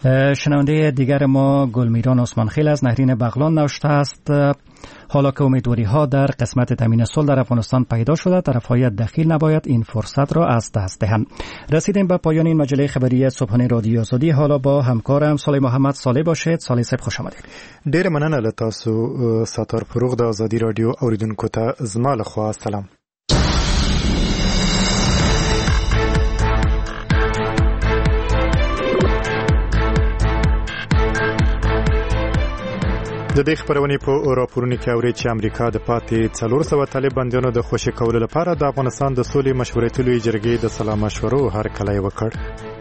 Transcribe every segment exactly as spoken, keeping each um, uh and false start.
شنونده دیگر ما گلمیران عثمانخیل از نهرین بغلان نوشته است: حالا که امیدواری ها در قسمت تامین صلح در افغانستان پیدا شده، طرفهای دخیل نباید این فرصت را از دست دهند. رسیدیم به پایان این مجله خبری صبحانه رادیو آزادی. حالا با همکارم صالح محمد صالح باشید. صالح صاحب خوش آمدید. ډیر مننه له تاسو ساتار فروغ د آزادی رادیو اوریدونکو ته زما له خوا سلام. د دې خبرونې په راپورونو کې اوري چې امریکا د پاتې څلور سوه طالب بندیانو د خوشي کولو لپاره د افغانستان د سولې مشورتي لوی جرګې د سلا مشورو هرکلی وکړ.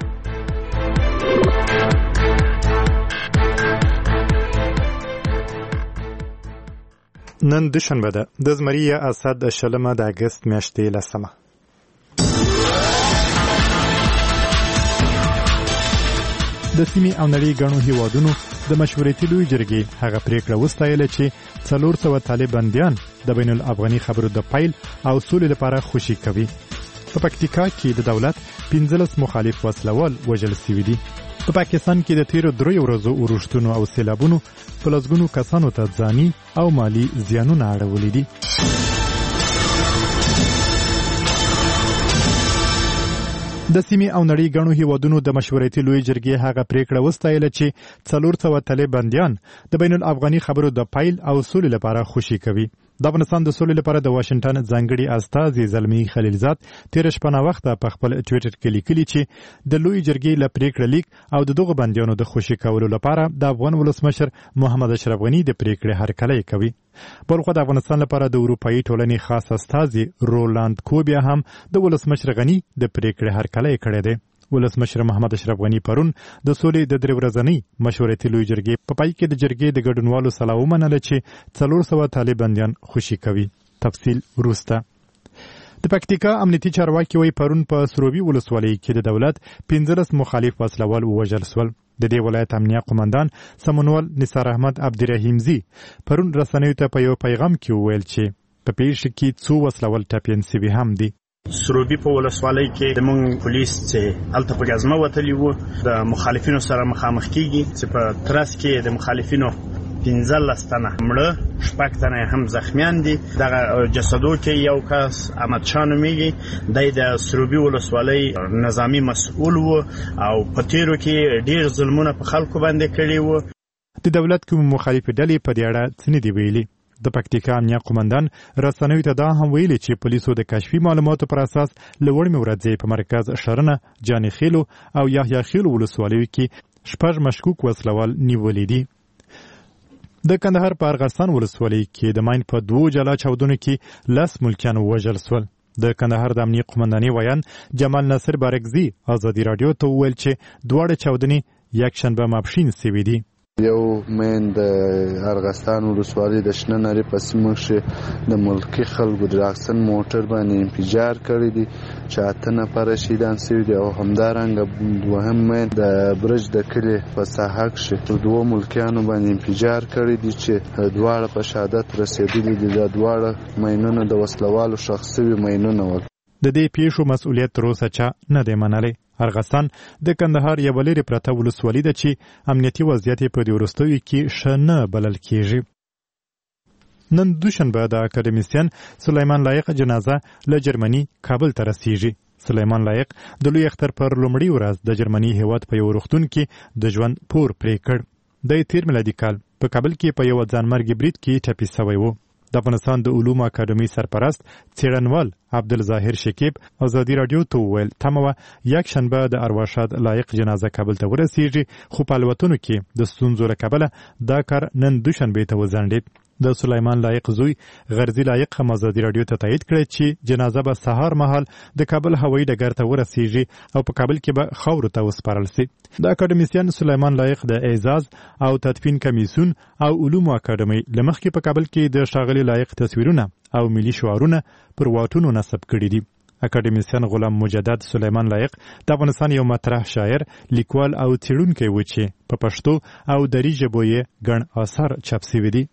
نن دوشنبه ده، د زمري اسد شلمه د اګست میاشتې لسمه. د سیمې او نړۍ ګڼو هیوادونو د مشورتي لوی جرګې هغه پریکړه وستایله چې څلور سوه طالب بندیان د بین الافغاني خبرو د پیل او سولې لپاره خوشي کوي. په پکتیکا کې د دولت پنځلس مخالف وسلوال وژل شوي دي. په پاکستان کې د تیرو دریو ورځو اورښتونو او سیلابونو په لسګونو کسانو ته ځاني او مالی زیانونه اړولي دي. د سیمې او نړۍ ګڼو هیوادونو د مشورتي لوی جرګې هغه پریکړه وستایله چې څلور سوه طالب بندیان د بین الافغاني خبرو د پیل او سولې لپاره خوشي کوي. د افغانستان د سولې لپاره د واشنگټن ځانګړي استازي زلمي خلیلزاد تیر شپه نا وخت په خپل ټوئیټر کې لیکلي چې د لوی جرګې ل پریکړه لیک او د دغه بندیانو د خوشي کولو لپاره د افغان ولسمشر محمد اشرف غنی د پریکړې هرکلی کوي. بلخو د افغانستان لپاره د اروپאי ټولنې خاص استازي رولاند کوبیا هم د ولسمشر غنی د پریکړې هرکلی کړی دی. ولسمشر محمد اشرف غنی پرون د سولې د درې ورځنۍ مشورتي لوی جرګې په پای کې د جرګې د ګډونوالو سلا ومنله چې څلور سوه طالب بندیان خوشي کوي. تفصیل وروسته. د پکتیکا امنیتي چارواکي وایي پرون په سروبي ولسوالۍ کې د دولت پنځلس مخالف وسلوال ووژل شول. د دې ولایت امنیه قومندان سمونوال نثار احمد عبدالرحیمزي پرون رسنیو ته په یو پیغام کې وویل چې په پیښه کې څو وسلوال ټپیان شوي هم دي. سروبي په ولسوالۍ کې د مونږ پولیس چې هلته په ګزمه وتلي وو د مخالفینو سره مخامخ کیږي چې په ترڅ کې د مخالفینو پنځلس تنه مړه، شپږ تنه هم زخمیان دي. دغه جسدو کې یو کس احمد شاه نومیږي، دی د سروبي ولسوالۍ نظامی مسؤل وو او په تیرو کې ډیر ظلمونه په خلکو باندې کړي وو. د دولت کوم مخالفې ډلې په دې اړه څه نه دي ویلي. د پکتیکا امنیه قومندان رسنیو ته دا هم ویلي چې پولیسو د کشفي معلوماتو پر اساس له وړمې ورځې په مرکز شرنه، جاني خیلو او یحیی خیلو ولسوالیو کې شپږ مشکوک وسلوال نیولي دي. د کندهار په ارغستان ولسوالۍ کې د ماین په دوو جلا چاودنو کې لس ملکیان ووژل شول. د کندهار د امنیه قومندانۍ ویان جمال ناصر بارکزي آزادي رادیو ته وویل چې دواړه چاودنې یکشنبه ماپښین شوي دي. یو مین د ارغستان ولسوالۍ د شنه نري په سیمه کې د ملکي خلکو د اکسن موټر باندې انفجار کړی دی چې اته نفر شهیدان شوي دي، او همدارنګه دوهم مین د برج د کلي په ساحه کې دوه ملکیانو باندې انفجار کړی دی چې دواړه په شهادت رسېدلي دي. دا دواړه مینونه د وسلوالو ښخ شوي مینونه ول. د دې پیښو مسؤلیت تر اوسه چا نه دی منلی. ارغستان د کندهار یوه لرې پرته ولسوالي ده چې امنیتي وضعیت یې په دې وروستیو کې ښه نه بلل کېږي. نن دوشنبه د اکاډمیسین سلیمان لایق جنازه له جرمني کابل ته رسیږي. سلیمان لایق د لوی اختر پر لومړۍ ورځ د جرمني هیواد په یو روغتون کې د ژوند پور پرې کړ. د تیر میلادي کال په کابل کې په یو ځانمرګي برید کې ټپي شوی و. د افغانستان د علومو اکاډمۍ سرپرست څېړنوال عبدالظاهر شکیب آزادي رادیو ته وویل تمه وه یکشنبه د ارواښاد لایق جنازه کابل ته ورسیږي، خو په الوتنو کې د ستونزو له کبله دا کار نن دوشنبې ته وځنډېد. د سلیمان لایق زوی غرزي لایق هم آزادي رادیو ته تایید کړی چې جنازه به سهار مهال د کابل هوایي ډګر ته ورسیږي او په کابل کې به خاورو ته وسپارل شي. د اکاډمیسین سلیمان لایق د اعزاز او تدفین کمیسیون او علومو اکاډمۍ له مخکې په کابل کې د ښاغلي لایق تصویرونه او ملي شعارونه پر واټونو نصب کړي دي. اکاډمیسین غلام مجدد سلیمان لایق د افغانستان یو مطرح شاعر، لیکوال او څېړونکی و چې په پښتو او دري ژبو یې ګڼ آثار چاپ شوي دي.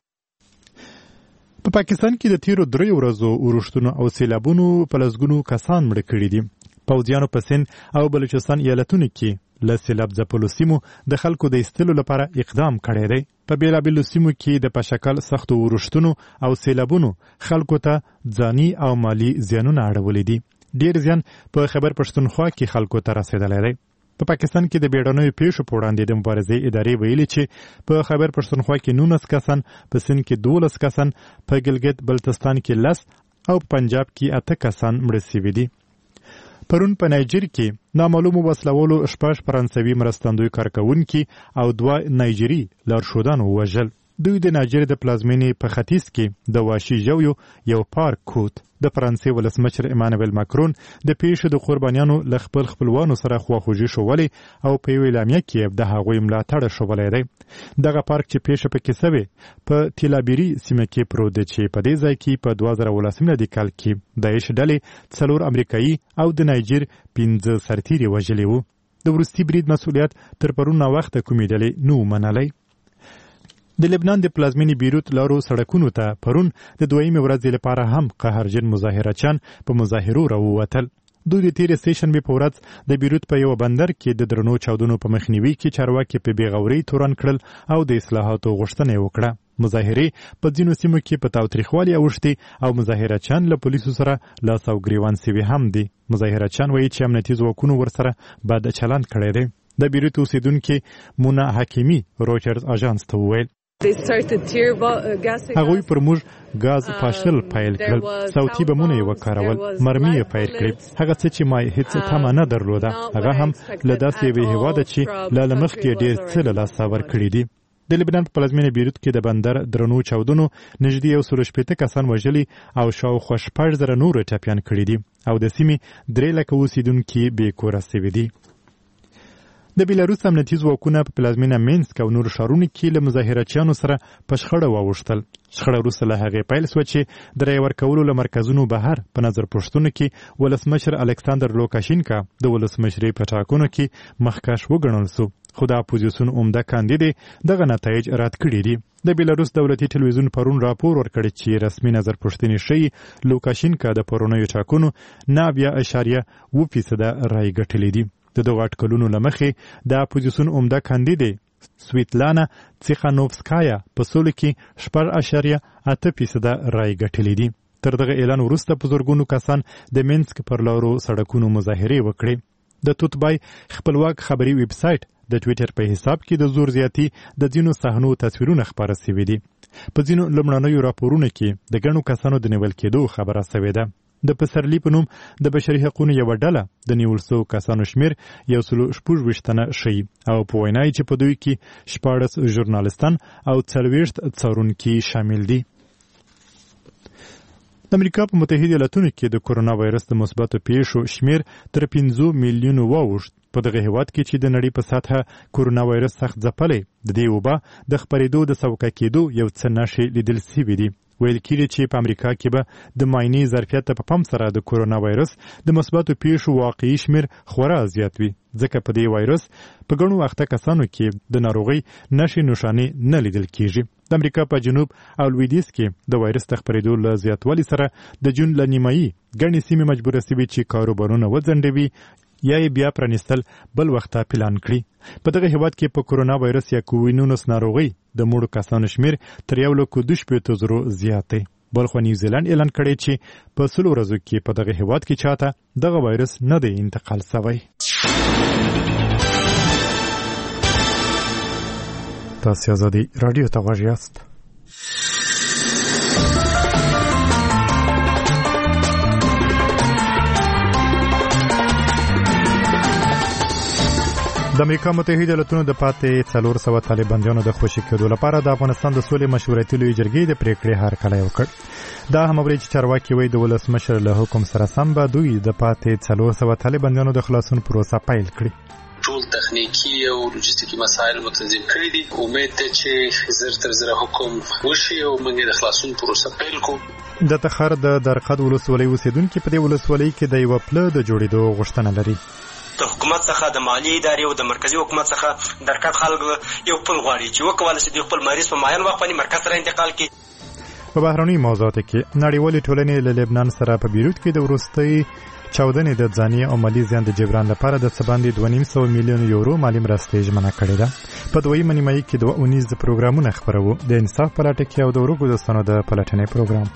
په پاکستان کې د تیرو دریو ورځو اورښتونو او سیلابونو په لسګونو کسان مړه کړي دي. پوځیانو په سند او بلوچستان ایالتونو کې له سیلاب ځپلو سیمو د خلکو د ایستلو لپاره اقدام کړی دی. په بېلابېلو سیمو کې د په شکل سختو ورښتونو او سیلابونو خلکو ته ځاني او مالي زیانونه اړولي دي. ډېر زیان په خیبر پښتونخوا کې خلکو ته رسېدلی دی. په پا پاکستان کې د بیړنیو پیښو په وړاندې د مبارزې ادارې ویلي چې په خیبر پښتونخوا کې نولس کسان، په سند کې دولس کسان، په ګلګت بلتستان کې لس او په پنجاب کې اته کسان مړه شوي دي. پرون په نایجر کې نامعلومو وسلوالو شپږ فرانسوي مرستندوی کارکوونکي او دوه نایجري لارښودان ووژل. دوی د نایجر د پلازمینې په ختیځ کې د واشي ژویو یو پارک کوت. د فرانسې ولسمشر ایمانویل ماکرون د پیښو د قربانیانو له خپل خپلوانو سره خواخوږي ښوولې او په یوه اعلامیه کې د هغوی ملاتړ ښوولی دی. دغه پارک چې پیښه پکې سوې په تیلابیري سیمه کې پروت دی چې په دې ځای کې په دوه زره اوولسم میلادي کال کې داعش ډلې څلور امریکایي او د نایجر پنځه سرتیري وژلي وو. د وروستي برید مسؤلیت تر پرون وخته کومې ډلې نه و منلی. د لبنان د پلازمینې بیروت لارو سړکونو ته پرون د دویمې ورځې لپاره هم قهرجن مظاهرچیان په مظاهرو راووتل. دوی د تېرې سې شنبې په ورځ د بیروت په یوه بندر کې د درنو چاودنو په مخنیوي کې چارواکي په بېغورۍ تورن کړل او د اصلاحاتو غوښتنه یې وکړه. مظاهرې په ځینو سیمو کې په تاوتریخوالي اوښتې او مظاهرچیان له پولیسو سره لاس او ګریوان سوي هم دي. مظاهرچیان وایي چې امنیتي ځواکونو ورسره بد چلند کړی دی. د بیروت اوسیدونکي مونا حکیمي رویټرز اژانس ته وویل هغوی پر موږ ګاز پاشل پیل کړل، صوتي بمونه یې وکارول، مرمۍ یې پیل کړې. هغه څه چې ما هیڅ تمه نه درلوده، هغه هم له داسې یوې هېواده چې له له مخکې ډېر څه له لاسه ورکړي دي. د لبنان په پلازمینې بیروت کې د بندر درنو چاودنو نږدې یو سل شپېته کسان وژلي او شاوخوا شپږ زره نور ټپیان کړي دي او د سیمې درې لکه اوسیدونکي بې کوره سوي دي. د بیلاروس امنیتي ځواکونه په پلازمینه مینسک او نورو ښارونو کې له مظاهرچیانو سره په شخړه واوښتل. شخړه وروسته له هغې پیل سوه چې د رایې ورکولو له مرکزونو بهر په نظر پوښتنو کې ولسمشر الکساندر لوکاشینکا د ولسمشرۍ په ټاکنو کې مخکښ وګڼل سو، خو د اپوزیسیون عمده کاندید دغه نتایج رد کړي دي. د بیلاروس دولتي ټلویزیون پرون راپور ورکړی چې رسمي نظر پوښتنې ښیي لوکاشینکا د پرونیو ټاکنو نه اویا اعشاریه اوه فیصده رایې ګټلې دي. د دغو اټکلونو له مخې د اپوزیسیون عمده کاندید سویتلانا تیخانوفسکایا په سولو کې شپږ اعشاریه اته فیصده رایې ګټلې دي. تر دغه اعلان وروسته په زرګونو کسان د مینسک پر لارو سړکونو مظاهرې وکړې. د توتبای خپلواک خبري ویب سایټ د ټویټر په حساب کې د زور زیاتي د ځینو صحنو تصویرونه خپاره سوي دي. په ځینو لومړنیو راپورونو کې د ګڼو کسانو د نیول کېدو خبره سوې ده. د پسرلي په نوم د بشري حقونو یوه ډله د نیول سوو کسانو شمیر یو سل شپږ ویشت تنه ښیي او په وینا یې چې په دوی کې شپاړس ژورنالستان او څلوېښت څارونکي شامل دي. د امریکا په متحده ایالتونو کې د کورونا وایرس د مثبتو پیښو شمیر تر پنځو میلیونو واوښت. په دغه هیواد کې چې د نړۍ په سطحه کورونا وایرس سخت ځپلی، د دې وبا د خپرېدو د سوکه کېدو یو څه نښې لیدل سوي دي. ویل کېږي چې په امریکا کې به د معاینې ظرفیت ته په پام سره د کورونا وایرس د مثبتو پیښو واقعي شمیر خورا زیات وي، ځکه په دې وایرس په ګڼو اخته کسانو کې د ناروغۍ نښې نښانې نه لیدل کېږي. د امریکا په جنوب او لویدیځ کې د وایرس د خپرېدو له زیاتوالي سره د جون له نیمایي ګڼې سیمې مجبوره سوي چې کاروبارونه وځنډوي یا یې بیا پرانیستل بل وخته پلان کړي. په دغه هیواد کې په کورونا وایرس یا کووینونس ناروغۍ د مړو کسانو شمیر تر یو لک دوه شپېته زرو زیات دی. بلخو نیوزیلند اعلان کړی چې په سلو ورځو کې په دغه هیواد کې چاته دغه وایرس نه دی انتقال سوی. تاسو آزادي رادیو ته غوږ یاست. د امریکا متحده ایالتونو د پاتې څلور سوه طالبانیانو د خوشي کېدو لپاره د افغانستان د سولې مشورتي لویې جرګې د پریکړې هرکلی وکړ. دا هم اوري چې چارواکي وایي د ولسمشر له حکم سره سم به دوی د پاتې څلور سوه طالبانیانو د خلاصون پروسه پیل کړي. ټول تخنیکی او لوجستیکي مسایل متنظیم کړي دي. امید ده چې زر تر زر حکم وشي او موږ د خلاصون پروسه پیل کړو. د تخار د درقد ولسوالۍ اوسیدونکي په دې ولسوالۍ کې د یوه پله د جوړېدو غوښتنه لري. د حکومت څخه د مالی ادارې او د مرکزی حکومت څخه درکټ خلک یو پل غواړي چې وکولای شي د خپل مریض په معین وخت باندې مرکز سره انتقال کړي. په بهرني موضوعاتو کې نړیوالې ټولنې له لبنان سره په بیروت کې د وروستۍ چاودنې د ځاني او مالي زیان د جبران لپاره د څه باندې دوه نیم سوه میلیون یورو مالي مرستې ژمنه کړې ده. په دویمه نیمایي کې دوه اونیز پروګرامونه خپروو، د انصاف په لټه کې او د ورکو دوستانو د پلټنې پروګرام.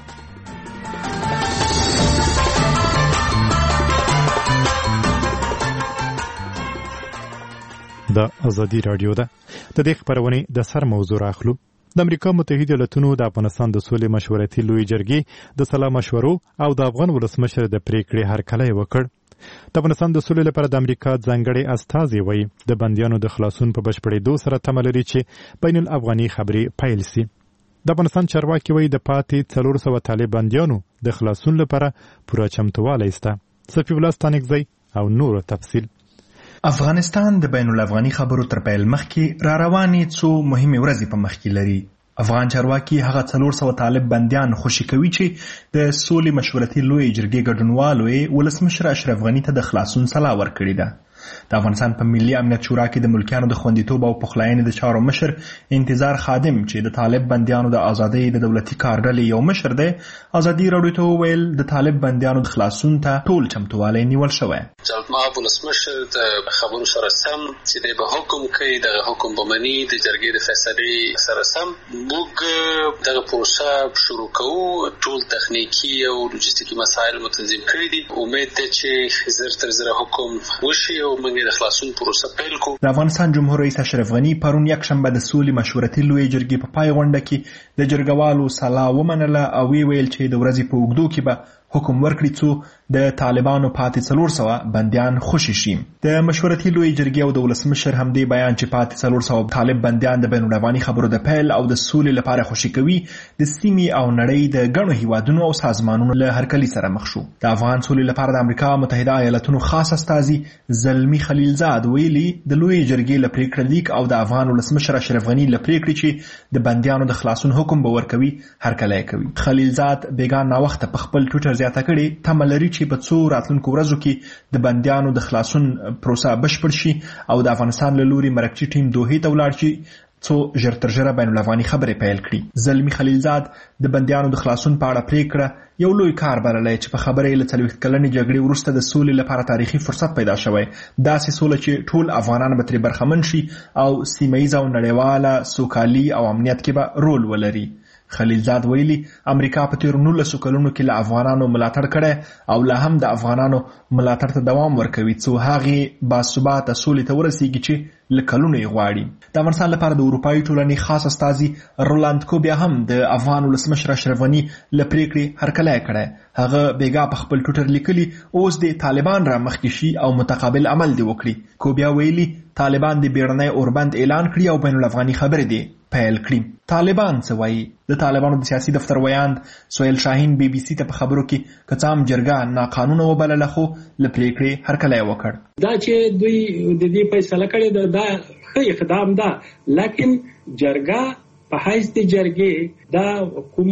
د ازادي رادیو ده. د دې خبرونې د سر موضوع راخلو. د امریکا متحده ایالاتونو د افغانستان د سولې مشورتي لوی جرګې د سلا مشورو او د افغان ولسمشر د پریکړې هرکلی وکړ. د افغانستان د سولې لپاره د امریکا ځانګړی استازی وایي د بندیانو د خلاصون په بشپړېدو سره تمه لري چې بین الافغاني خبرې پیل سي. د افغانستان چارواکي وایي د پاتې څلور سوه طالب بندیانو د خلاصون لپاره پوره چمتووالی شته. صفي الله ستانکزی او نور تفصیل. افغانستان د بین الافغاني خبرو تر پیل مخکې را روانې څو مهمې ورځې په مخ کې لري. افغان چارواکي هغه څلور سوه طالب بندیان خوشي کوي چې د سولې مشورتي لوی جرګې ګډونوالو یې ولسمشر اشرف غني ته د خلاصون سلا ورکړې ده. د افغانستان په ملي امنیت شورا کې د ملکیانو د خوندیتوب او پخلاینې د چارو مشر انتظار خادم چې د طالب بندیانو د ازادۍ د دولتي کارډلې یو مشر دی، ازادي راډیو ته وویل د طالب بندیانو د خلاصون ته ټول چمتووالی نیول شوی. جناب ولسمشر د خبرو سره سم چې د حکم کوي د حکم به مني د جرګې د فیصلې سره سم موږ دغه پروسه شروع کوو. ټول تخنیکی او لوجستیکي مسایل متنظم کړي دي. امید ده چې زر تر زر حکم وشي او موږ د خلاصون پروسه پیل کوو. د افغانستان جمهور رئیس اشرف غني پرون یکشنبه د سولې مشورتي لوی جرګې په پای غونډه کې د جرګوالو سلا ومنله او وی ویل چې د ورځې په اوږدو کې به حکم ورکړي څو د طالبانو پاتې څلور سوه بندیان خوشي شي. د مشورتي لوی جرګې او د ولسمشر همدې بیان چې پاتې څلور سوه طالب بندیان د بین الافغاني خبرو د پیل او د سولې لپاره خوشي کوي د سیمې او نړۍ د ګڼو هیوادونو او سازمانونو له هرکلي سره مخ شو. د افغان سولې لپاره د امریکا متحده ایالاتونو خاص استازي زلمی خلیلزاد ویلي د لوی جرګې له پریکړې لیک او د افغان ولسمشر اشرف غني له پریکړې چې د بندیانو د خلاصون حکم به ورکوي هرکلی کوي. خلیلزاد بیګا ناوخته په خپل ټویټر زیاته کړې تمه لري چې په څو راتلونکو ورځو کې د بندیانو د خلاصون پروسه بشپړ شي او د افغانستان له لوري مرکزي ټیم دوحې ته ولاړ شي څو ژر تر ژره بین الافغاني خبرې پیل کړي. زلمی خلیلزاد د بندیانو د خلاصون په اړه پریکړه یو لوی کار بللی چې په خبره یې له څلوېښت کلنې جګړې وروسته د سولې لپاره تاریخي فرصت پیدا شوی. داسې سوله چې ټول افغانان به ترې برخمن شي او سیمه ییزه او نړیواله سوکالي او امنیت کې به رول ولري. خلیلزاد ویلي امریکا په تیرو نولسو کلونو کې له افغانانو ملاتړ کړی او لا هم د افغانانو ملاتړ ته دوام ورکوي څو هغې باثباته سولې ته ورسیږي چې له کلونو یې غواړي. د افغانستان لپاره د اروپایي ټولنې خاص استازي رولاند کوبیا هم د افغان ولسمشر اشرف غني له پریکړې هرکلی کړی. هغه بیګا په خپل ټویټر لیکلي اوس د طالبان را مخکې شي او متقابل عمل دې وکړي. کوبیا ویلي طالبان د بیړنی اوربند اعلان کړي او بین الافغاني خبرې دي پیل کړي. طالبان څه وایي؟ د طالبانو د سیاسي دفتر ویاند سهیل شاهین بی بی سی ته په خبرو کې که څه هم جرګه ناقانونه وبلله خو له پریکړې هرکلی وکړ. دا چې دوی د دې فیصله کړې ده دا ښه اقدام ده، لیکن جرګه په حیث د جرګې دا کوم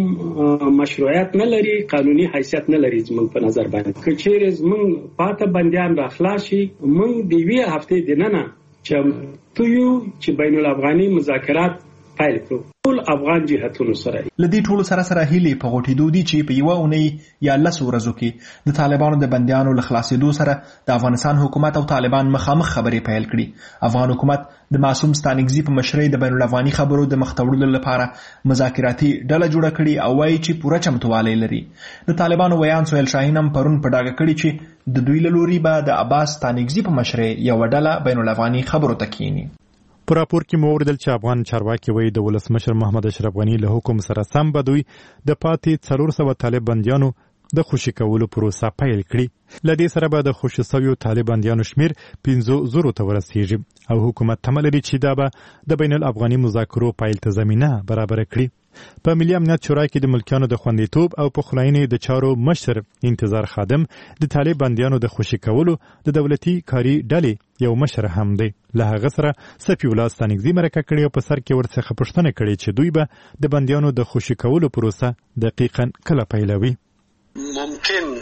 مشروعیت نه لري، قانوني حیثیت نه لري. زموږ په نظر باندې که چیرې زموږ پاته بندیان را خلاص شي موږ د یوې هفتې دننه چمتو یو چې بین الافغاني مذاکرات پیل کړو ټول افغان جهتونو سره. له دې ټولو سره سره هیلې په غوټېدو دي چې په یوه اونۍ یا لسو ورځو کې د طالبانو د بندیانو له خلاصېدو سره د افغانستان حکومت او طالبان مخامخ خبرې پیل کړي. افغان حکومت د معصوم ستانکزي په مشرۍ د بین الافغاني خبرو د مخ ته وړلو لپاره مذاکراتي ډله جوړه کړې او وایي چې پوره چمتووالی لري. د طالبانو ویان سهیل شاهین هم پرون په ډاګه کړي چې د دوی له لوري به د عباس ستانکزي په مشرۍ یوه ډله بین الافغاني خبرو ته کښیني. په راپور کې مو اوریدل چې افغان چارواکي وایي د ولسمشر محمد اشرف غني له حکم سره سم به دوی د پاتې څلور سوه طالب بندیانو د خوشي کولو پروسه پیل کړي. له دې سره به د خوشي سویو طالب بندیانو شمیر پنځو زرو ته ورسیږي او حکومت تمه لري چې دا به د بین الافغاني مذاکرو پیل ته زمینه برابره کړي. په ملي امنیت شورا کې د ملکیانو د خوندیتوب او پخلاینې د چارو مشر انتظار خادم د طالب بندیانو د خوشي کولو د دولتي کاري ډلې یو مشر هم دی. له هغه سره صفي الله ستانکزي مرکه کړې او په سر کې ورڅخه پوښتنه کړې چې دوی به د بندیانو د خوشي کولو پروسه دقیقاً کله پیلوي. ممکن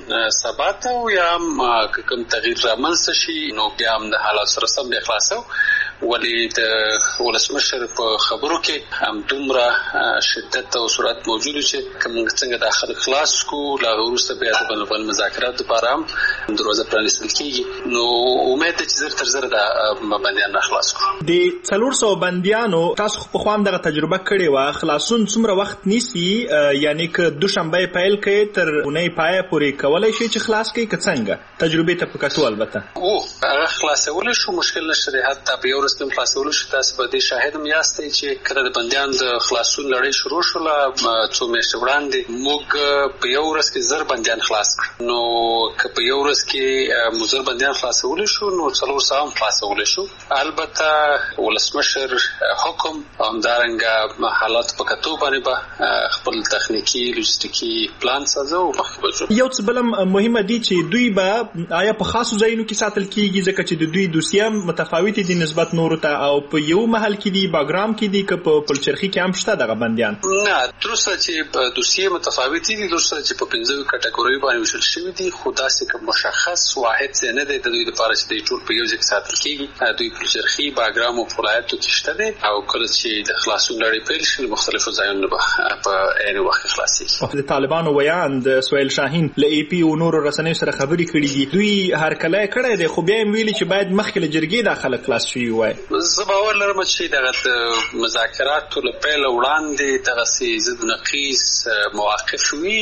سبا ته او یا کوم تغییر رامنځته شي نو بیا هم د حالات سره سم بیا خلاصو. ولې د ولسمشر په خبرو کې هم دومره شدت او سرعت موجود چې کوم څنګه د خلک خلاص کو لا وروسته بیا د بل بل مذاکرات لپاره هم دروازه پرانیستل کیږي. نو امید چې زر تر زر د بندیان خلاص کو. د څلور سوه بندیانو تاسو په خوام دغه تجربه کړې و، خلاصون څومره وخت نیسي؟ یعنی که دوشنبه پیل کړي تر اونۍ پای پورې کولای شي چې خلاص کړي که څنګه؟ تجربه ته په کتو البته او هغه خلاصول شو مشکل نشته. حتی په یو ورځ کې خلاصول شو. تاسو په دې شاهد هم یاستئ چې کله د بندیان د خلاصون لړۍ شروع شوله څو میاشتې وړاندې موږ په یو ورځ کې زر بندیان خلاص کړ. نو که په یو ورځ کې مو زر بندیان خلاصول شو نو څلور سوه هم خلاصول شو. البته ولسمشر حکم همدارنګه حالات په کتو باندې به خپل تخنیکی لوجستیکي پلان سازو او مخکې بجو. یو څه بل مهمه دي چې دوی به آیا په خاصو ځایونو کې ساتل کیږي ځکه چې د دوی دوسیه متفاوتې دي نسبت نورو ته، او په یو محل کې دي باګرام کې دي که په پلچرخي کې هم شته دغه بندیان؟ نه، تروسه چې دوسیه متفاوتې دي، تروسه چې په پنځه کټګوریو باندې ویشل شوي دي، خو داسې کوم مشخص واحد ځای نه دی د دوی لپاره چې دوی ټول په یو ځای کې ساتل کیږي. دوی پلچرخي، باګرام او ولایتو کې شته دي او کله چې د خلاصون لړۍ پیل شي مختلفو ځایونو به په عین وخت خلاصېږي. د طالبانو ویان د سهیل شاهین له ای پي او نورو رسنیو سره خبرې کړې دي، دوی هرکلی کړی دی خو بیا یې ویلي چې باید مخکې له جرګې دا خلک خلاص شوي وای. زه باور لرم چې دغه مذاکراتو له پیله وړاندې دغسې ضد نقیض مواقف وي.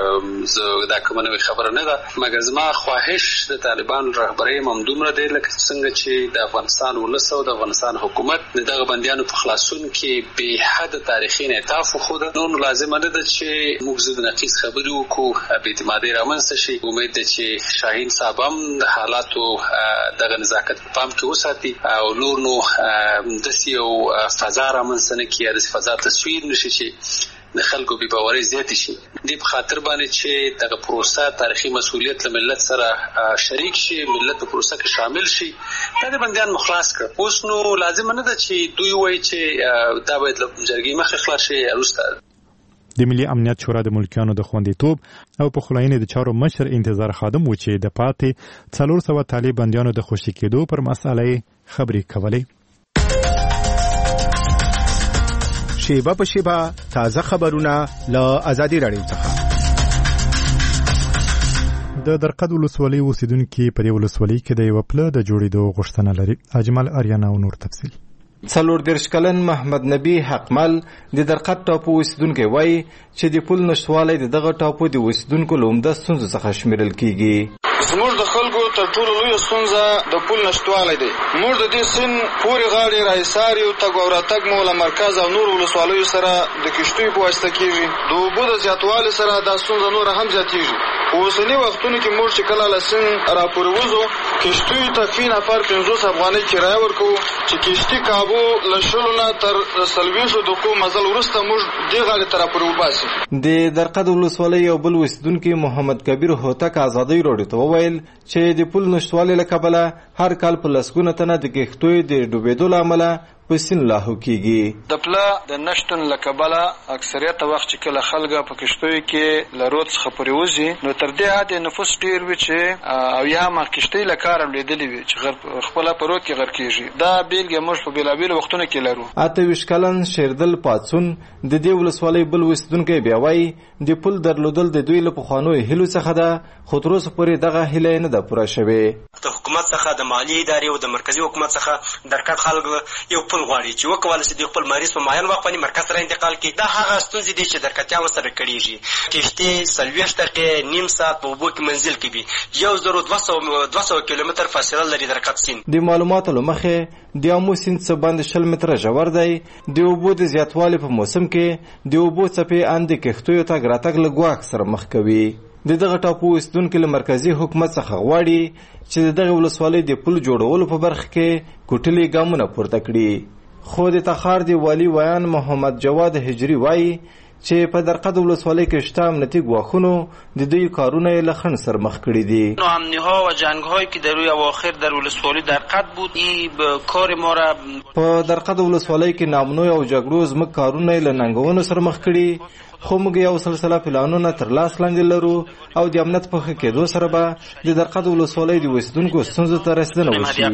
زه دا کومه نوې خبره نه ده، مګر زما خواهش د طالبانو رهبرۍ هم همدومره دی لکه څنګه چې د افغانستان ولس او د افغانستان حکومت د دغه بندیانو په خلاصون کې بې حده تاریخي انعطاف وښوده. نو نو لازمه نه ده چې موږ ضد نقیض خبرې وکړو، بېاعتمادۍ رامنځته شي. امید ده چې شاهین صاحب هم د حالاتو دغه نزاکت په پام کې وساتي او نور نو داسې یو فضا رامنځته نه کړي، داسې فضا تصویر نه شي چې د خلکو بې باورۍ زیاتې شي. دې په خاطر باندې چې دغه پروسه تاریخي مسؤلیت له ملت سره شریک شي، ملت په پروسه کې شامل شي. دا د بندیان مخلاص کړ. اوس نو لازمه نه ده چې دوی وایي چې دا باید له جرګې مخې خلاص شي. وروسته د ملي امنیت شورا د ملکیانو د خوندیتوب او په خلاینې د چارو مشر انتظار خادم و چې د پاتې څلور سوه طالب بندیانو د خوشي کېدو پر مسئله خبرې کولې. شیبه په شیبه تازه خبرونه له ازادي راډیو څخه. د درقد ولسوالۍ اوسیدونکي په دې ولسوالۍ کې د یوه پله د جوړېدو غوښتنه لري. اجمل اریانا او نور تفصیل. څلور دېرش کلن محمد نبی حقمل د درقد ټاپو اوسیدونکی وایي چې د پل نشتوالی د دغه ټاپو د اوسیدونکو له عمده ستونزو څخه شمیرل کیږي. زموږ د خلکو تر ټولو لویه ستونزه د پل نشتوالی دی. موږ د دې سیند پورې غاړې راحصار یو تګ او راتګ مو له مرکز او نورو ولسوالیو سره د کشتیو په واسطه کیږي. د اوبو د زیاتوالي سره دا ستونزه نوره هم زیاتیږي. په اوسني وختونو کې موږ چې کله له سیند راپورې وځو کشتیو ته فی نفر پنځوس افغانۍ کرایه ورکوو چې کشتي کابو له شلو نه تر څلوېښتو دقیقو مزل وروسته موږ دې غاړې ته راپورې وباسي. د درقد ولسوالۍ یو بل اوسیدونکي محمد کبیر هوتک ازادۍ راډیو ته وویل چې د پل نشتوالي له کبله هر کال په لسګونه تنه د کښتیو د ډوبېدو له امله په سیند لاهو کیږي. د پله د نشتون له کبله اکثریت وخت چې کله خلک په کشتیو کې له رود څخه پورې وځي نو تر دې حده نفوس ډېر وي چې او یا هم کشتۍ له کاره لوېدلې وي چې خپله په رود کې غرق کېږي. دا بېلګې موږ په بېلابېلو وختونو کې لرو. اته ویشت کلن شیردل پاڅون د دې ولسوالۍ بل اوسیدونکی بیا وایي د پل درلودل د دوی له پخوانیو هیلو څخه ده، خو تر اوسه پورې دغه هیله نه ده پوره شوې. د حکومت څخه د مالي ادارې او د مرکزي حکومت څخه درکټ خلک یو پل غواړي چې وکولی شي د خپل مریض په معین وخت باندې مرکز سره انتقال کړي. دا هغه ستونزې دي چې درکټیان ورسره کړېږي. کښتۍ څلوېښت دقیقې نیم ساعت په اوبو کې منزل کوي. یو زرو دوه سوه کیلومتر فاصله لري درکټ سیند. د معلوماتو له مخې د آمو سیند څه باندې شل متره ژور دی. د اوبو د زیاتوالي په موسم کې د اوبو څپې اندې کښتیو تګ راتګ له ګواښ سره مخ کوي. د دغه ټاپو اوسیدونکي له مرکزي حکومت څخه غواړي چې د دغه ولسوالۍ د پل جوړولو په برخه کې کوټلي ګامونه پورته کړي. خو د تخار د والي ویان محمد جواد هجري وایي چې په درقد ولسوالۍ کې شته امنیتي ګواښونو د دوی کارونه یې له خنډ سره مخ کړي دي. امنی‌ها و جنگ‌هایی که در روی اواخر در ولسوالی درقد بود این کار ما را په درقد ولسوالۍ کې نامنوي او جګړو زموږ کارونه یې له ننګونو سره مخ کړي، خو موږ یو سلسله پلانونه تر لاس لاندې لرو او د امنیت په ښه کېدو سره به د درقد ولسوالۍ د اوسېدونکو ستونزو ته رسېدنه وشي.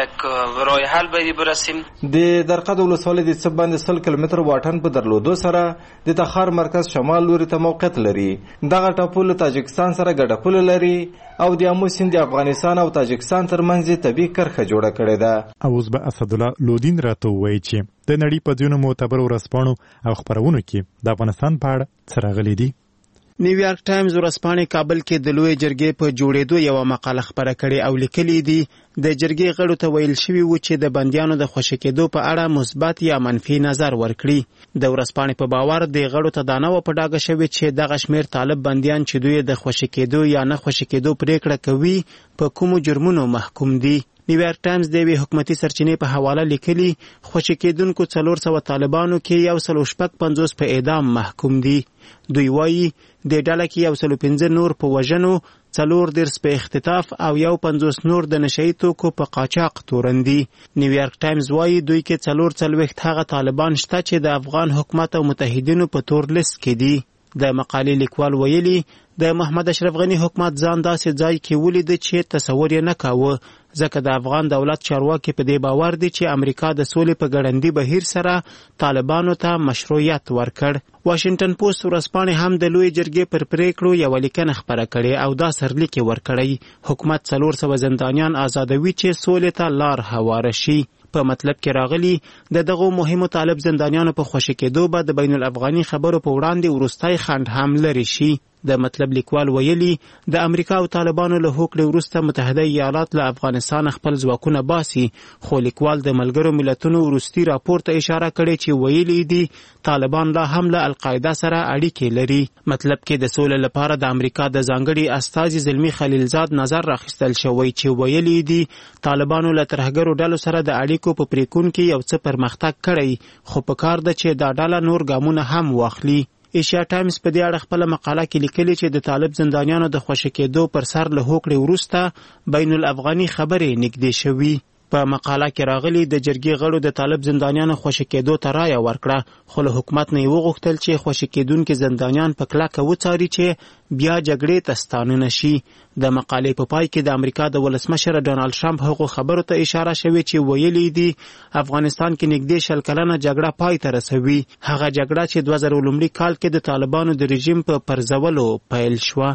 د درقد ولسوالۍ د څه باندې سل کیلومتر واټن په درلودو سره د تخار مرکز شمال لوري ته موقعیت لري. دغه ټاپو له تاجکستان سره ګډه پوله لري او د آمو سیند د افغانستان او تاجکستان ترمنځ یې طبیعي کرښه جوړه کړې ده. اوس به اسدالله لودین راته ووایي چې د نړۍ په ځینو معتبرو ورځپاڼو او خپرونو کې د افغانستان په اړه څه راغلي دي. نیویارک ټایمز ورځپاڼې کابل کې د لوی جرګې په جوړېدو یوه مقاله خپره کړې او لیکلي دي د جرګې غړو ته ویل شوي و چې د بندیانو د خوشي کېدو په اړه مثبت یا منفي نظر ورکړي. د ورځپاڼې په باور د غړو ته دا نه وه په ډاګه شوې چې دغه شمېر طالب بندیان چې دوی د خوشي کېدو یا نه خوشي کېدو پرېکړه کوي په کومو جرمونو محکوم دي. نیویارک ټایمز د یوې حکومتي سرچینې په حواله لیکلي خوشي کېدونکو څلور سوه طالبانو کې یو سل شپږ پنځوس په اعدام محکوم دي. دوی وایي د ډله کې یو سل پنځه نور په وژنو، څلور دېرش په اختطاف او یو پنځوس نور د نشهیي توکو په قاچاق تورن دي. نیویارک ټایمز وایي دوی کې څلور څلوېښت هغه طالبان شته چې د افغان حکومت او متحدینو په تور لیست کې دي. د مقالې لیکوال ویلي د محمد اشرف غني حکومت ځان داسې ځای کې ولیده چې تصور یې نه کاوه، ځکه د افغان دولت چارواکي په دې باور دي چې امریکا د سولې په ګړندي بهیر سره طالبانو ته مشروعیت ورکړ. واشنگټن پوسټ ورځپاڼې هم د لوی جرګې پر پریکړو یوه لیکنه خپره کړې او دا سرلیک یې ورکړی حکومت څلور سوه زندانیان آزادوي چې سولې ته لار هواره شي. په مطلب کې راغلي د دغو مهمو طالب زندانیانو په خوشي کېدو به د بین الافغاني خبرو په وړاندې وروستی خنډ هم لرې شي. د مطلب لیکوال ویلي د امریکا او طالبانو له هوکړې وروسته متحده ایالات له افغانستان خپل ځواکونه باسي، خو لیکوال د ملګرو ملتونو وروستي راپور ته اشاره کړې چې ویلي دي طالبان لا هم له القاعده سره اړیکې لري. مطلب کې د سولې لپاره د امریکا د ځانګړي استازي زلمي خلیلزاد نظر راخیستل شوی چې ویلي دي طالبانو له ترهګرو ډلو سره د اړیکو په پریکون کې یو څه پرمختګ کړی، خو په کار ده چې دا ډله نور ګامونه هم واخلي. ایشیا ټایمز په دې اړه خپله مقاله کې لیکلي چې د طالب زندانیانو د خوشي کېدو پر سر له هوکړې وروسته بین الافغاني خبرې نږدې شوي. په مقاله کې راغلي د جرګې غړو د طالب زندانیانو خوشي کېدو ته رایه ورکړه، خو له حکومت نه یې وغوښتل چې خوشي کېدونکي زندانیان په کلکه وڅاري چې بیا جګړې ته ستانه نه شي. د مقالې په پای کې د امریکا د ولسمشر ډانالډ ټرمپ هغو خبرو ته اشاره شوې چې ویلي دي افغانستان کې نږدې شل کلنه جګړه پای ته رسوي، هغه جګړه چې دوه زره لومړي کال کې د طالبانو د رژیم په پرځولو پیل شوه.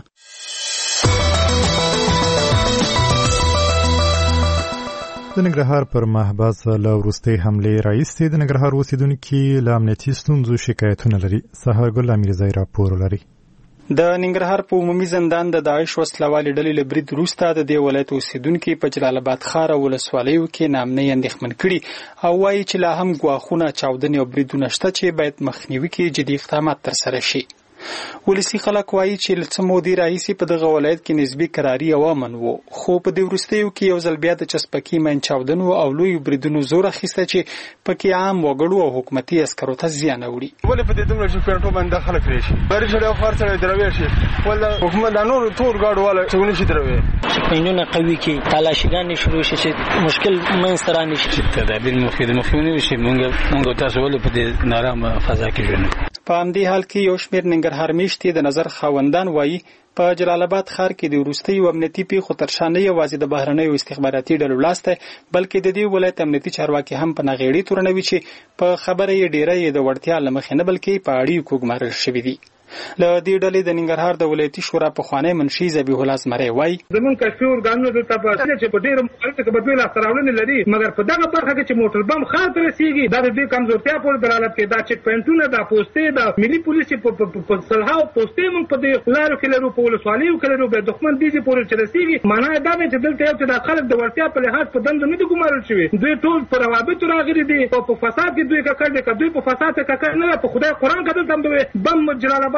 د ننګرهار پر محبس له وروستۍ حملې راهیسې د ننګرهار اوسېدونکي له امنیتي ستونزو شکایتونه لري. سهارګل امیرزی راپور لري. د ننګرهار په عمومي زندان د داعش وسلوالې ډلې له برید وروسته د دې ولایت اوسېدونکي په جلال آباد ښار او ولسوالیو کې ناامنۍ اندېښمن کړي او وایي چې لا هم ګواښونه، چاودنې او بریدونه شته چې باید مخنیوي کې جدي اقدامات ترسره شي. ولسي خلک وایي چې له څه مودې راهیسې په دغه ولایت کې نسبي کراري او امن و، خو په دې وروستیو کې یو ځل بیا د چسپکي مین چاودنو او لویو بریدونو زور اخیسته چې پکې عام وګړو او حکومتي عسکرو ته زیان اوړي. ولې په دې دومره چې پېټو باندې خلک راشي بری سره خور سره دروي شي ولا حکومت د نور تور ګاډ والا څنګه شي دروي پینونه قوي کې تلاشګان شروع شي چې مشکل مین سره نشي تدابیر مفید مخونی شي مونږ مونږ تاسو ولې په دې نارامه فضا کې ژوند. په همدې حال کې یو شمېر ننګرهار میشتې د نظر خاوندان وایي په جلال آباد ښار کې د وروستیو امنیتي پیښو تر شا نه یوازې د بهرنیو استخباراتي ډلو لاس دی، بلکې د دې ولایت امنیتي چارواکي هم په نغېړي تورنوي چې په خبره یې ډېره یې د وړتیا له مخې نه بلکې په اړیکو ګمارل شوي دي. له دې ډلې د ننګرهار د ولایتي شورا پخوانی منشي ذبیح الله زمری وایي زمونږ کشفي ارګانونه دلته په چې په ډېرو مخالفه کې بدوی لاسته راوړنې لري، مګر په دغه برخه کې چې موټر بم ښار ته رسېږي دا د دې کمزورتیا پورې دلالت کوي. دا چیک پوینټونه، دا پوستې، دا ملي پولیس په سلهاو پوستې موږ په دې لارو کې لرو، په ولسوالیو کې لرو، به دښمن دې پورې چې رسېږي. معنا دا دی چې دلته یو چې دا خلک د وړتیا په لحاظ په دندو نه دي ګمارل شوي، دوی ټول په روابطو راغلي دي او په فساد کې دوی ککړ دي. که دوی په فساد کې ککړ نه په خدای قرآن کې دلته هم بم جلال آباد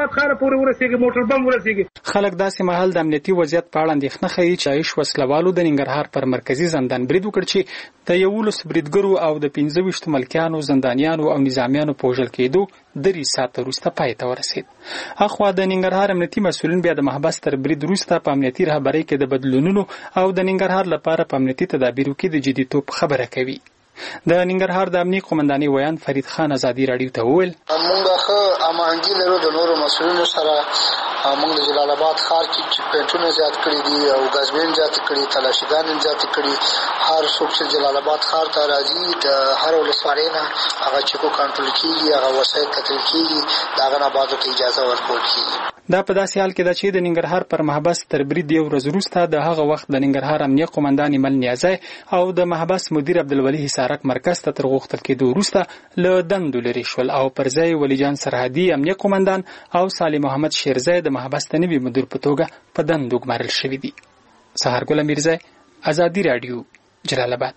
آباد ښار پورې ورسېږي، موټر بم ورسېږي. خلک داسې مهال د امنیتي وضعیت په اړه اندېښنه ښیي چې عایش وسلوالو د ننګرهار پر مرکزي زندان برید وکړ چې د یولسو بریدګرو او د پنځه ویشتو ملکیانو، زندانیانو او نظامیانو په وژل کېدو درې ساعته وروسته پای ته ورسېد. اخوا د ننګرهار امنیتي مسؤلین بیا د محبس تر برید وروسته په امنیتي رهبرۍ کې د بدلونونو او د ننګرهار لپاره په امنیتي تدابیرو کې د جديتوب خبره کوي. د ننګرهار د امنیت قومندانۍ ویان فرید خان ازادي راډیو ته وویل موږ ښه امانګي لرو د نورو مسؤلینو سره. موږ د جلال آباد ښار کې چیک پوینټونه زیات کړي دي او غازبین زیات کړي، تلاشیګان زیات کړي. هر څوک چې جلال آباد ښار ته راځي د هر ولسوالۍ نه هغه چیکو کنټرول کیږي، هغه وسایل کتل کیږي، دغه نه بعد ته اجازه ورکول کیږي. دا په داسې حال کې ده چې د ننګرهار پر محبس تر برید یو ورځ وروسته د هغه وخت د ننګرهار امنیه قومندان ایمل نیازی او د محبس مدیر عبدالولي حصارک مرکز ته تر غوښتل کېدو وروسته له دندو لرې شول او پر ځای ولیجان سرحدي امنیه قومندان او صالح محمد شیرزی د محبس د نوي مدیر په توګه په دندو ګمارل شوي دي. سهارګل میرزی، ازادي راډیو، جلال آباد.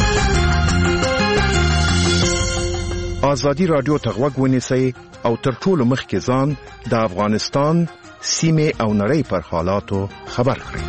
ازادي راډیو ته غوږ ونیسئ او تر ټولو مخکې ځان د افغانستان سیمې او نړۍ پر حالاتو خبر کړئ.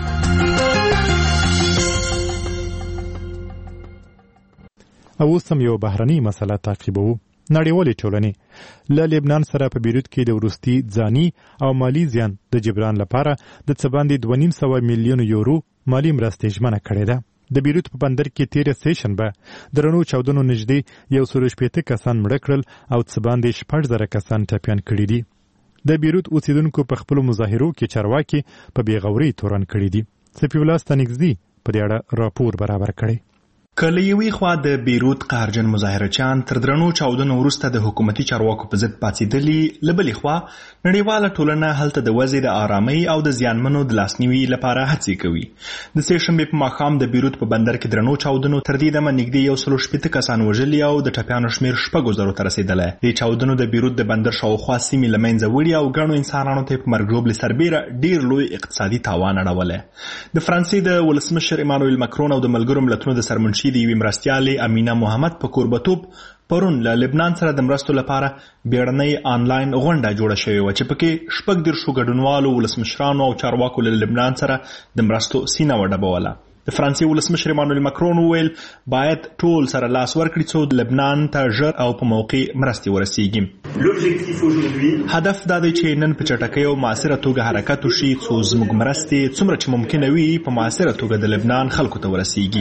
او اوس هم یو بهرني مسله تعقیبوو. نړیوالې ټولنې له لبنان سره په بیروت کې د وروستي ځاني او مالی زیان د جبران لپاره د څه باندې دوه نیم سوه میلیون یورو مالی مرستې ژمنه کړې ده. د بیروت په بندر کې تیره سه شنبه درنو چاودنو نږدې یو سل شپېته کسان مړه کړل او څه باندې شپږ زره کسان ټپیان کړي دي. د بیروت اوسیدونکو په خپلو مظاهرو کې چارواکي په بېغورۍ تورن کړي دي. صفي الله ستانکزي په دې اړه راپور برابر کړی. کله یوې خوا د بیروت قهرجن مظاهرچیان تر درنو چاودنو وروسته د حکومتي چارواکو په ضد پاڅېدلي، له بلې خوا نړیواله ټولنه هلته د وضع د آرامۍ او د زیانمنو د لاسنیوي لپاره هڅې کوي. د سې شنبې په ماښام د بیروت په بندر کې درنو چاودنو تر دې دمه نږدې یو سل شپېته کسان وژلي او د ټپیانو شمېر شپږو زرو ته رسېدلی. دې چاودنو د بیروت د بندر شاوخوا سیمې له منځه وړي او ګڼو انسانانو ته په مرګ ژوبلې سربیره ډېر لوی اقتصادي تاوان اړولی. د فرانسې د ولسمشر ایمانوئل مکرون او د ملګرو ملتونو د سرمنشي د یوې مرستیالې امینه محمد په کوربتوب پرون له لبنان سره د مرستو لپاره بیړنۍ آنلاین غونډه جوړه شوې وه چې پکې شپږ دېرشو ګډونوالو ولسمشرانو او چارواکو له لبنان سره د مرستو سینه وډبوله. د فرانسې ولسمشر ایمانوئل مکرون وویل باید ټول سره لاس ورکړي څو لبنان ته ژر او په موقع مرستې ورسیږي. هدف دا دی چې نن په چټکۍ او مؤثره توګه حرکت وشي څو زموږ مرستې څومره چې ممکنه وي په مؤثره توګه د لبنان خلکو ته ورسیږي.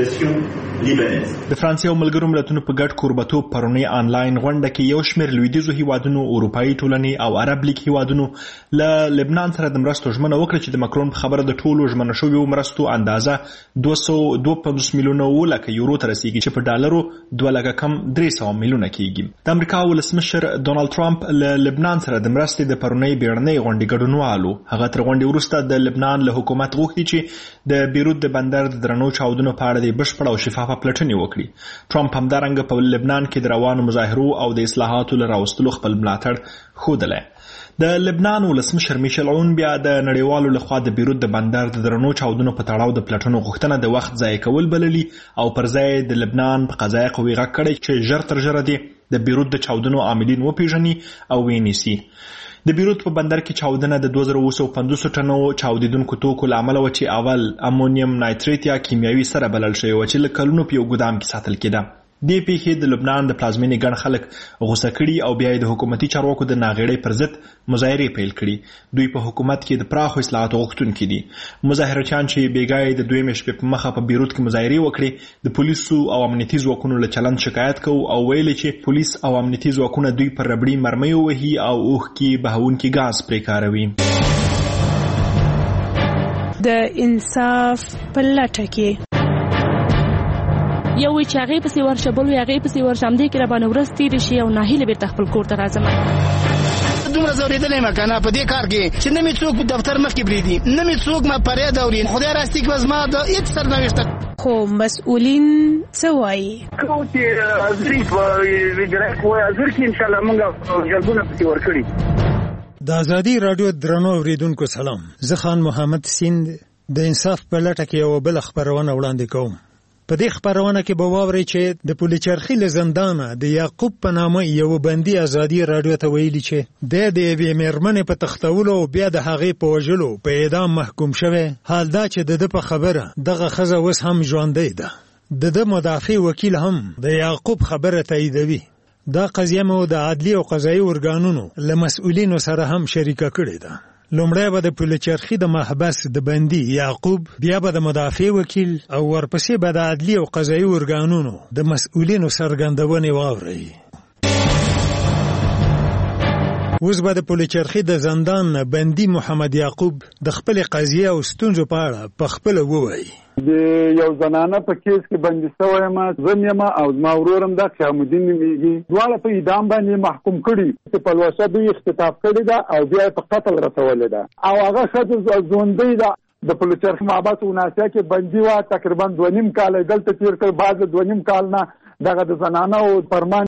د فرانسې او ملګرو ملتونو په ګډ کوربتوب پرونۍ آنلاین غونډه کې یو شمېر لویدیځو هیوادونو، اروپایي ټولنې او عرب لیګ هیوادونو له لبنان سره د مرستو ژمنه وکړه چې د مکرون په خبره د ټولو ژمنه شویو مرستو اندازه دوه سوه دوه پنځوس میلیونه اووه لکه یورو ته رسیږي چې په ډالرو دوه لکه کم درې سوه میلیونه کیږي. د امریکا ولسمشر ډونالډ ټرمپ له لبنان سره د مرستې د پرونۍ بیړنۍ غونډې ګډونوالو. هغه تر غونډې وروسته د لبنان له حکومت غوښتي چې د بیروت د بندر د درنو چاودنو په اړه د بشپړه او شفافه پلټنې وکړي. ټرمپ همدارنګه په لبنان کې د روانو مظاهرو او د اصلاحاتو له راوستلو خپل ملاتړ ښودلی. د لبنان ولسمشر میشل عون بیا د نړیوالو لخوا د بیروت د بندر د درنو چاودنو په تړاو د پلټنو غوښتنه د وخت ضایع کول بللي او پر ځای د لبنان په قضایي قوې غږ کړی چې ژر تر ژره دې د بیروت د چاودنو عاملین وپیژني او ونیسي. د بیروت په بندر کې چاودنه د دوه زره اوه سوه پنځوس ټنو چاودیدونکو توکو له امله وه چې اول امونیم نایتریت یا کیمیاوي سره بلل شوې وه چې له کلونو په یو ګدام کې ساتل کېده. دې پیښې د لبنان د پلازمینې ګڼ خلک غوسه کړي او بیا یې د حکومتي چارواکو د ناغېړۍ پر ضد مظاهرې پیل کړي. دوی په حکومت کې د پراخو اصلاحاتو غوښتونکي دي. مظاهرچیان چې بېګا یې د دویمې شپې په مخه په بیروت کې مظاهرې وکړې د پولیسو او امنیتي ځواکونو له چلند شکایت کوو او ویل چې پولیس او امنیتي ځواکونه دوی پر ربړي مرمۍ ووهي او اوښکې بهونکي ګاز پرې کاروي. د انصاف په لټه کې یو وی چې هغې پسې ورشه بل وی هغې پسې ورشه همدې کې راباندې ورځ تېرې شي او ناهیله بېرته خپل کور ته راځم. دومره ځورېدلی یم که نه په دې کار کې چې نه مې څوک دفتر مخکې پرېږدي، نه مې څوک ما فریاد اوري. خدای راستي کړه زما د هېڅ سرنوشته. خو مسؤلین څه وایي؟ کوم چې حاضري په اجرایه قوه حاضر کړي انشاءالله موږ جلبونه پسې ورکړي. د ازادي راډیو درنو اورېدونکو سلام. زه خان محمد سیند د انصاف په لټه کې یوه بله خپرونه وړاندې کوم. په دې خبرونه کې به واورئ چې د پلچرخي له زندانه د یعقوب په نامه یو بندي ازادي رادیو ته ویلي چې د د یوې میرمنې په تختولو او بیا د هغې په وژلو په اعدام محکوم شوی. حال دا چې د ده په خبره دغه ښځه اوس هم ژوندۍ ده. د ده مدافع وکیل هم د یعقوب خبره تاییدوي. دا قضیه مو د عدلي او قضایي ارګانونو له مسؤلینو سره هم شریکه کړې ده. لومړی به د پلچرخي د محبس د بندي یعقوب، بیا به د مدافع وکیل او ورپسې به د عدلي او قضایي ارګانونو د مسؤلینو څرګندونې واورئ. اوس به د پلچرخي د زندان بندي محمد یعقوب د خپلې قضیې او ستونزو په اړه په خپله ووایي. د یو زنانه په کیس کې بندي شوی یم، زه یم او زما ورور هم د خیامالدین نومیږي. دواړه په اعدام باندې محکوم کړي چې پلوشه دوی اختطاف کړې ده او بیا په قتل رسولې ده او هغه ښځه ژوندۍ ده. د پلچرخي محبس اوناسیا کې بندي وه، تقریبا دوه نیم کال یې دلته تېر کړ. بعد له دوه نیم کال نه دغه د زنانه او فرمان